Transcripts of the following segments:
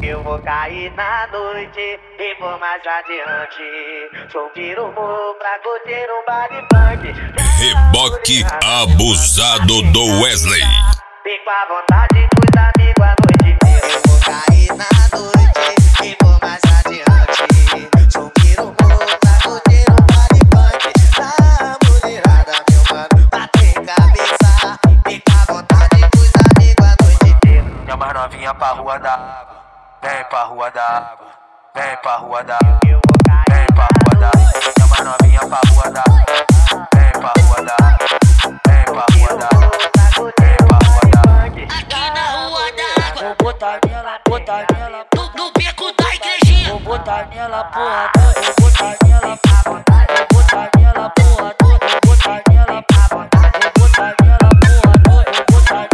Eu vou cair na noite e vou mais adiante. Sou pirumu pra curtir um baile funk. Reboque abusado do Wesley. Fico à vontade com os amigos a noite inteira. Eu vou cair na noite e vou mais adiante. Sou pirumu pra curtir um baile funk. A mulherada, meu mano, bate cabeça. Fico à vontade com os amigos a noite inteira. Chama as novinha pra rua da água. Vem pra rua da água. Vem pra rua da água. Vem pra rua da água. Chama as novinha pra rua da água. Vem pra rua da água. Vem pra rua da água. Vem pra rua da água. Aqui na rua da água. Vou botar nela No beco da igrejinha. vou botar nela porra toda, vou botar nela pra vontade, vou botar nela porra toda, vou botar nela pra vontade, vou botar nela porra toda, vou botar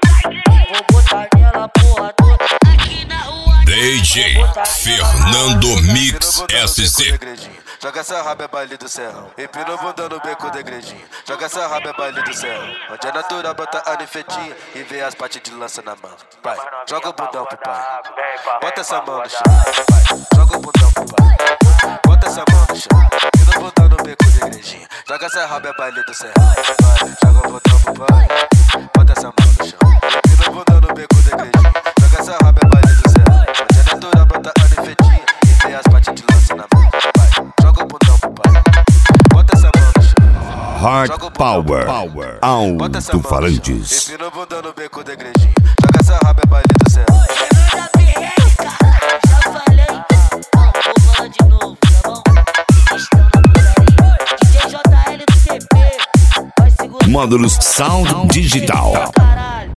nela porra toda. Aqui na rua DJ Fernando Mix SC. Joga essa raba é baile do Serrão. Empina o bundão no beco da igrejinha. Joga essa raba é baile do Serrão. Onde é natural, bota a nefetinha e vê as partes de lança na mão. Pai, joga o bundão pro pai. Bota essa mão no chão. Joga o bundão pro pai. Bota essa mão no chão. Empina o bundão no beco da igrejinha. Joga essa raba é baile do Serrão. Joga o bundão pro pai. Bota essa mão no chão. Empina o bundão no beco da igrejinha. Joga essa raba é baile do Serrão. Onde é natural, bota a nefetinha e vê as partes de lança na mão. Joga o bundão pro pai. Bota essa mão no chão. Hard Power Alto-falantes. Empina o bundão no beco da igrejinha. Joga essa raba é baile do céu. da perreca. Já falei. Vou falar de novo, tá bom? Estão na putaria. DJ JL do CP. Vai segurar. Módulos Sound Digital.